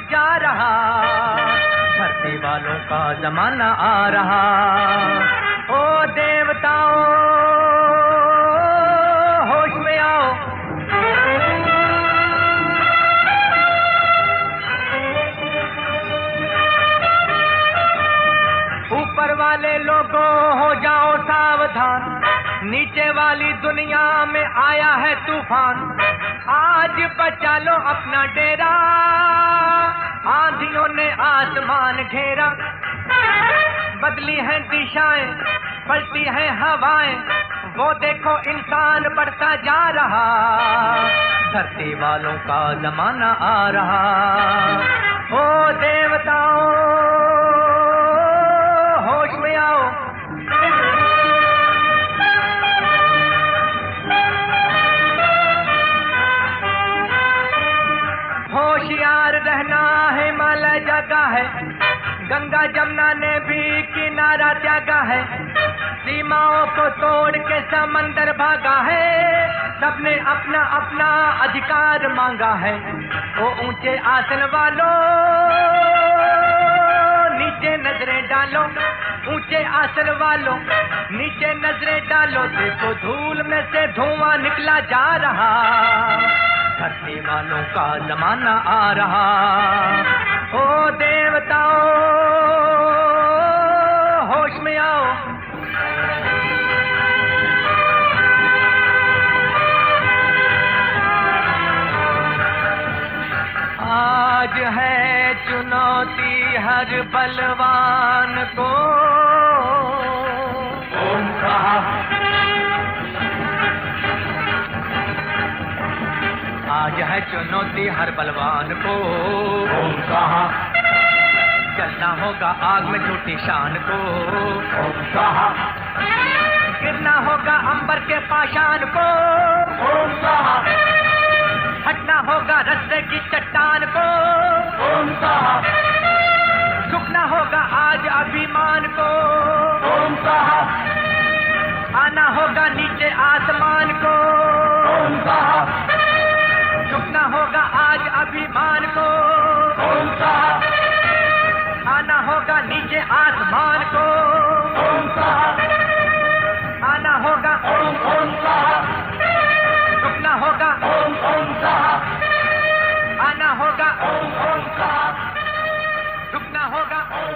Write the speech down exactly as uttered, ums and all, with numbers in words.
जा रहा, धरती वालों का जमाना आ रहा। ओ देवताओं होश में आओ, ऊपर वाले लोगों हो जाओ सावधान, नीचे वाली दुनिया में आया है तूफान। आज बचा लो अपना डेरा, आंधियों ने आसमान घेरा। बदली हैं दिशाएं, पलटी हैं हवाएं, वो देखो इंसान बढ़ता जा रहा, धरती वालों का जमाना आ रहा। ओ देवताओं होश में आओ, होशियार रहना हिमालय जगा है, गंगा जमुना ने भी किनारा त्यागा है। सीमाओं को तोड़ के समंदर भागा है, सबने अपना अपना अधिकार मांगा है। ओ ऊंचे आसन वालों नीचे नजरें डालो, ऊंचे आसन वालों नीचे नजरें डालो। देखो धूल में से धुआं निकला जा रहा, धरती वालों का जमाना आ रहा। ओ देवताओं होश में आओ, आज है चुनौती हर बलवान को। ओम आज है चुनौती हर बलवान को। ओम स्वाहा। चलना होगा आग में झूठी शान को। ओम स्वाहा। गिरना होगा अंबर के पाषाण को। ओम स्वाहा। हटना होगा रस्ते की चट्टान को। ओम स्वाहा। झुकना होगा आज अभिमान को। ओम स्वाहा। आना होगा नीचे आसमान को। ओम स्वाहा। झुकना होगा आज अभिमान को। ओम स्वाहा। आना होगा नीचे आसमान को। ओम स्वाहा। आना होगा ओम ओम स्वाहा। झुकना होगा ओम ओम स्वाहा। आना होगा ओम ओम स्वाहा। झुकना होगा।